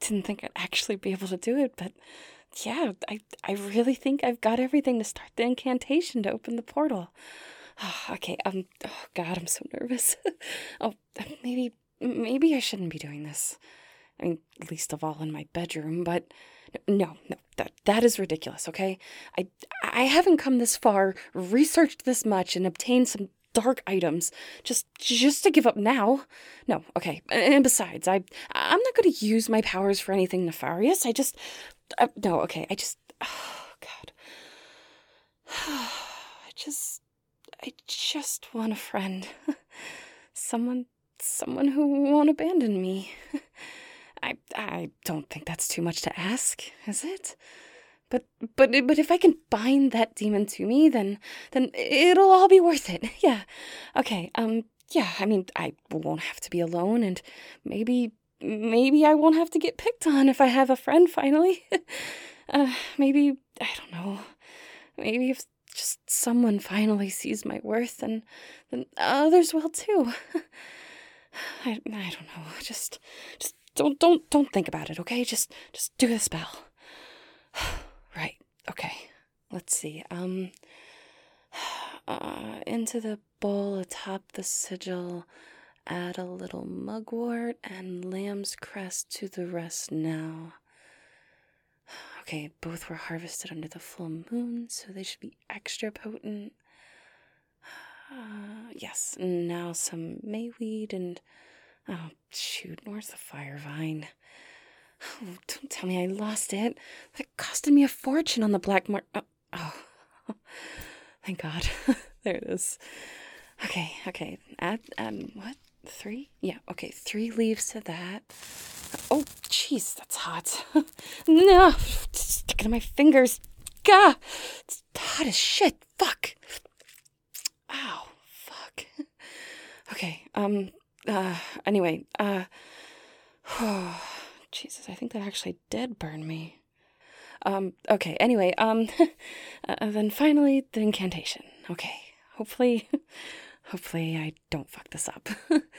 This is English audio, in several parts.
didn't think I'd actually be able to do it, but yeah, I really think I've got everything to start the incantation to open the portal. Okay, oh God, I'm so nervous. Oh, maybe I shouldn't be doing this. I mean, least of all in my bedroom, but no, that is ridiculous, okay? I haven't come this far, researched this much, and obtained some dark items just to give up now. No, okay. And besides, I'm not going to use my powers for anything nefarious. No, okay. Oh God. I just want a friend. Someone who won't abandon me. I don't think that's too much to ask, is it? But if I can bind that demon to me, then it'll all be worth it. Yeah. Okay. Yeah, I mean, I won't have to be alone, and maybe I won't have to get picked on if I have a friend finally. Maybe, I don't know. Maybe if just someone finally sees my worth, then others will too. I don't know. Just don't think about it, okay? Just do the spell. Right. Okay. Let's see. Into the bowl atop the sigil, add a little mugwort and lamb's crest to the rest now. Okay, both were harvested under the full moon, so they should be extra potent. Yes, now some mayweed and... Oh, shoot, where's the fire vine? Oh, don't tell me I lost it. That costed me a fortune on the black market. Oh. Thank God. There it is. Okay. Add, what? 3? Yeah, okay, 3 leaves to that. Oh, jeez, that's hot. No, stick it in my fingers. Gah! It's hot as shit. Fuck. Ow, fuck. Okay, anyway, Jesus, I think that actually did burn me. Okay, anyway, then finally, the incantation. Okay, hopefully I don't fuck this up.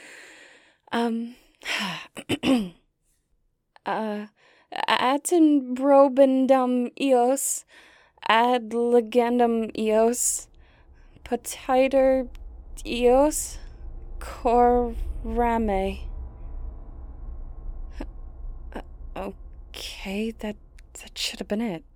Atin brobendum eos, ad legendum eos, potiter eos, corame. Okay, that should have been it.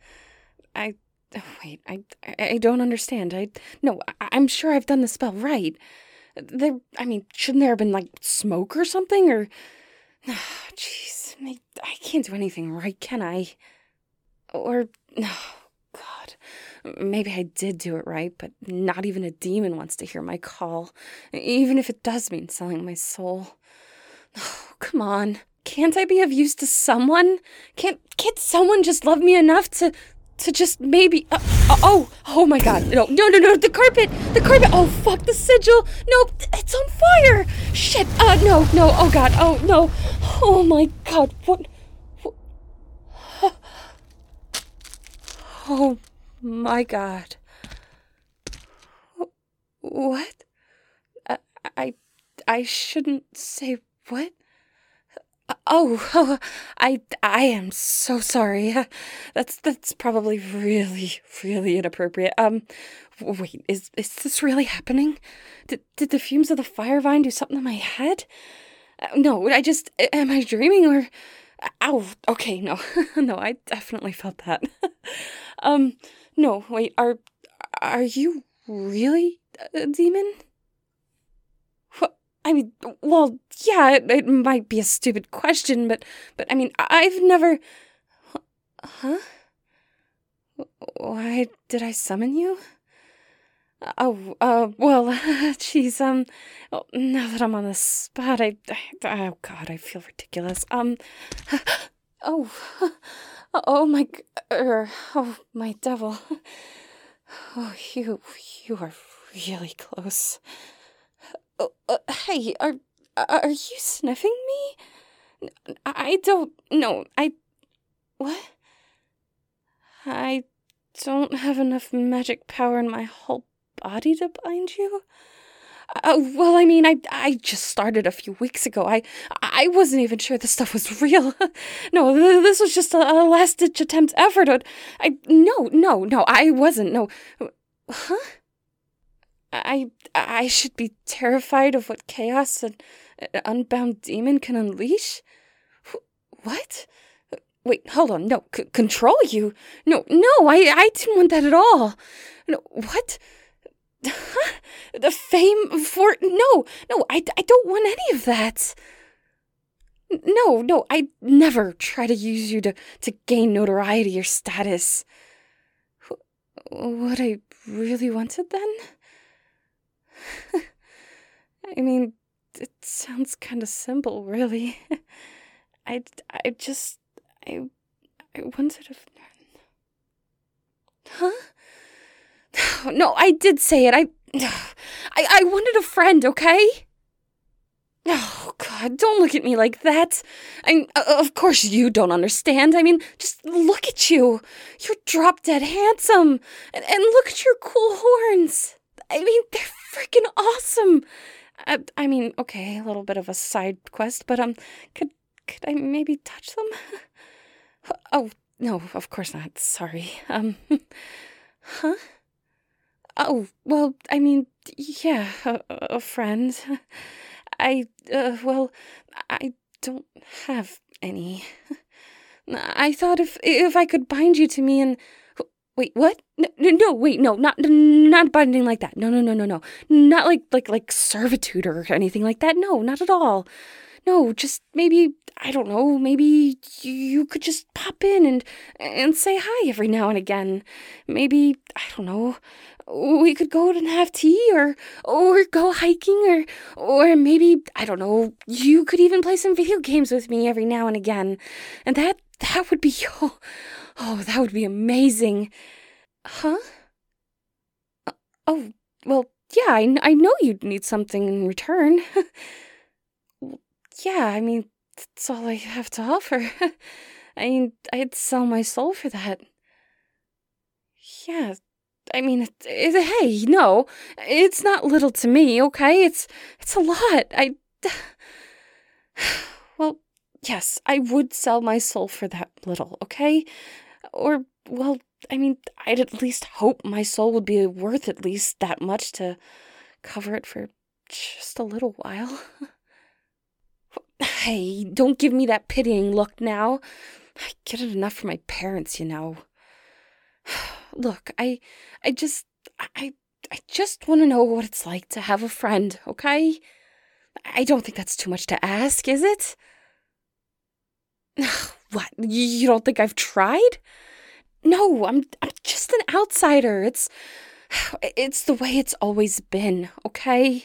Wait, I don't understand. I'm sure I've done the spell right. Shouldn't there have been, like, smoke or something, or... Jeez, I can't do anything right, can I? Or... Oh, God. Maybe I did do it right, but not even a demon wants to hear my call, even if it does mean selling my soul. Oh, come on. Can't I be of use to someone? Can't someone just love me enough to just maybe... oh my God. No, the carpet, oh fuck, the sigil, no, it's on fire, shit, no, oh God, oh no, oh my God, what? Oh my God. What? I shouldn't say what? I am so sorry. That's probably really, really inappropriate. Wait, is this really happening? Did the fumes of the fire vine do something to my head? No, am I dreaming or... Ow, okay, no, no, I definitely felt that. No, wait, are you really a demon? Well, yeah, it might be a stupid question, but I mean, I've never... Huh? Why did I summon you? Well, geez, now that I'm on the spot, oh God, I feel ridiculous. Oh, oh, my devil. Oh, you are really close. Hey, are you sniffing me? I don't... No, what? I don't have enough magic power in my whole body to bind you? Well, I just started a few weeks ago. I wasn't even sure this stuff was real. No, this was just a last-ditch attempt effort. No, I wasn't. No. Huh? I should be terrified of what chaos an unbound demon can unleash? What? Wait, hold on. No, control you? No, I didn't want that at all. No, what? Huh? The fame for... No, I don't want any of that. No, I never try to use you to gain notoriety or status. What I really wanted then? I mean, it sounds kind of simple, really. I, I just, I, I wanted a friend. Huh? No, I did say it. I wanted a friend, okay? Oh, God, don't look at me like that. Of course you don't understand. Just look at you. You're drop-dead handsome. And look at your cool horns. They're freaking awesome. Okay, a little bit of a side quest, but, could I maybe touch them? Oh, no, of course not. Sorry. Huh? Oh, well, yeah, a friend. Well, I don't have any. I thought if I could bind you to me and... Wait, what? No, wait, no, not binding like that. No. Not like servitude or anything like that. No, not at all. No, just maybe, I don't know, maybe you could just pop in and say hi every now and again. Maybe, I don't know, we could go and have tea or go hiking or maybe, I don't know, you could even play some video games with me every now and again. And that would be, that would be amazing. Huh? Oh, well, yeah, I know you'd need something in return. Yeah, that's all I have to offer. I'd sell my soul for that. Yeah, hey, no, it's not little to me, okay? It's a lot. Well, yes, I would sell my soul for that little, okay? Or, well, I'd at least hope my soul would be worth at least that much to cover it for just a little while. Hey, don't give me that pitying look now. I get it enough from my parents, you know. Look, I just, I just want to know what it's like to have a friend, okay? I don't think that's too much to ask, is it? What? You don't think I've tried? No, I'm just an outsider. It's the way it's always been, okay?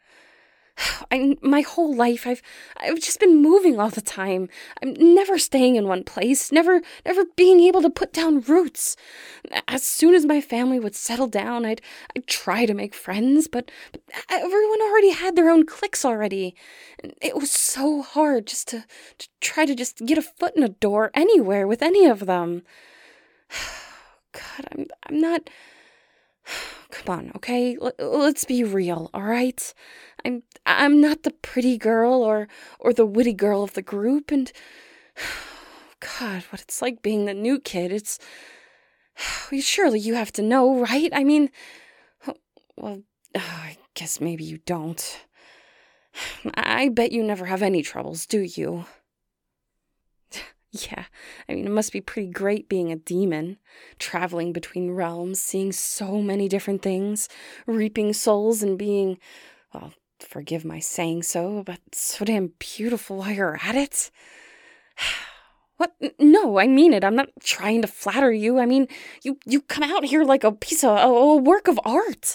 My whole life, I've just been moving all the time. I'm never staying in one place, never being able to put down roots. As soon as my family would settle down, I'd try to make friends, but everyone already had their own cliques already. And it was so hard just to try to just get a foot in a door anywhere with any of them. God, I'm not... Come on, okay? Let's be real, all right? I'm not the pretty girl or the witty girl of the group, and God, what it's like being the new kid. It's surely you have to know, right? Well, I guess maybe you don't. I bet you never have any troubles, do you? Yeah, it must be pretty great being a demon, traveling between realms, seeing so many different things, reaping souls and being, well, forgive my saying so, but so damn beautiful while you're at it. What? No, I mean it. I'm not trying to flatter you. You come out here like a piece of a work of art.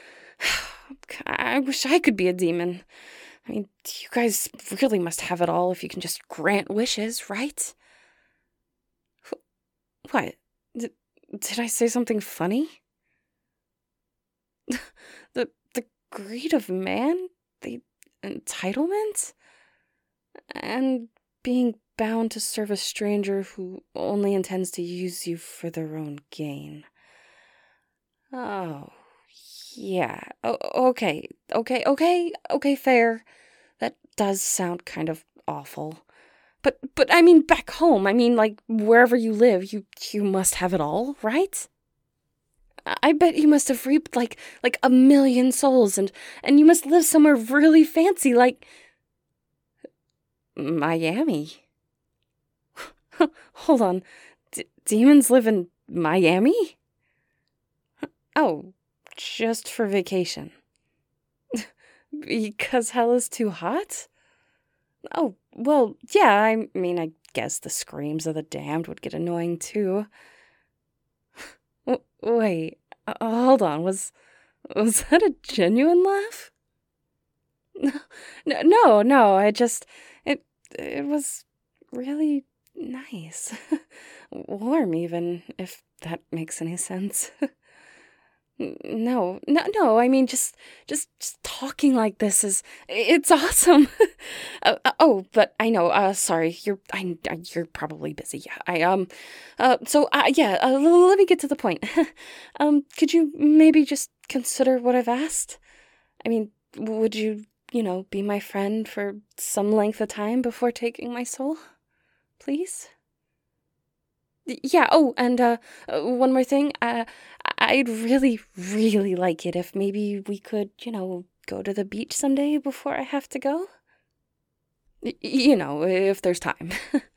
I wish I could be a demon. You guys really must have it all if you can just grant wishes, right? What? Did I say something funny? The greed of man? The entitlement? And being bound to serve a stranger who only intends to use you for their own gain. Oh, Yeah. Okay. Okay, fair. That does sound kind of awful. But I mean back home. I mean like wherever you live, you must have it all, right? I bet you must have reaped like a million souls and you must live somewhere really fancy like Miami. Hold on. Demons live in Miami? Oh, just for vacation. Because hell is too hot? Oh, well, yeah, I mean, I guess the screams of the damned would get annoying too. Wait, hold on, was that a genuine laugh? No, it, it was really nice. Warm, even, if that makes any sense. No, I mean, just talking like this it's awesome. Oh, but I know, sorry, you're probably busy. Yeah, let me get to the point. Could you maybe just consider what I've asked? I mean, would you, be my friend for some length of time before taking my soul? Please? Yeah, oh, and, one more thing. I'd really, really like it if maybe we could, go to the beach someday before I have to go. If there's time.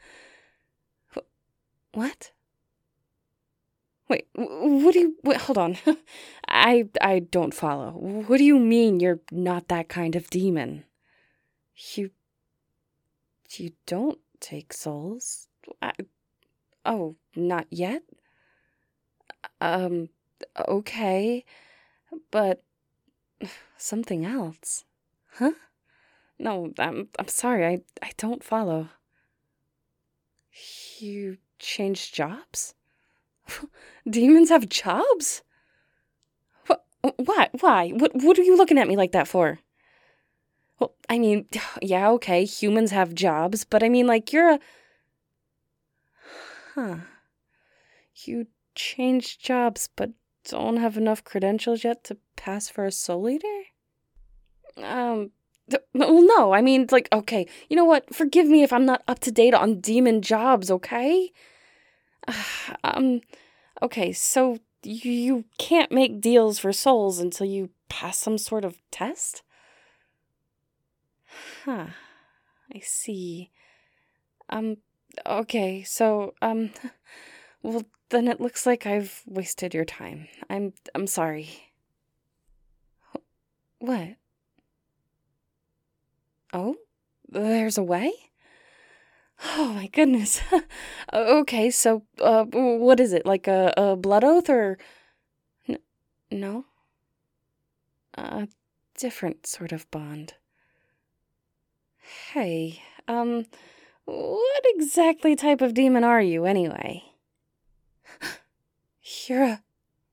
What? Wait, wait, hold on. I don't follow. What do you mean you're not that kind of demon? You, you don't take souls? Oh, not yet? Um, okay, but something else. Huh? No, I'm sorry. I don't follow. You changed jobs? Demons have jobs? What? Why? What are you looking at me like that for? Well, I mean, yeah, okay, humans have jobs, but I mean, like, you're a. Huh. You changed jobs, but don't have enough credentials yet to pass for a soul eater? Well, no, I mean, like, okay, you know what? Forgive me if I'm not up to date on demon jobs, okay? Um, okay, so you can't make deals for souls until you pass some sort of test? Huh, I see. Um, okay, so, well, then it looks like I've wasted your time. I'm sorry. What? Oh? There's a way? Oh my goodness. Okay, so, what is it? Like a blood oath or. N- no? A different sort of bond. Hey, what exactly type of demon are you, anyway? You're a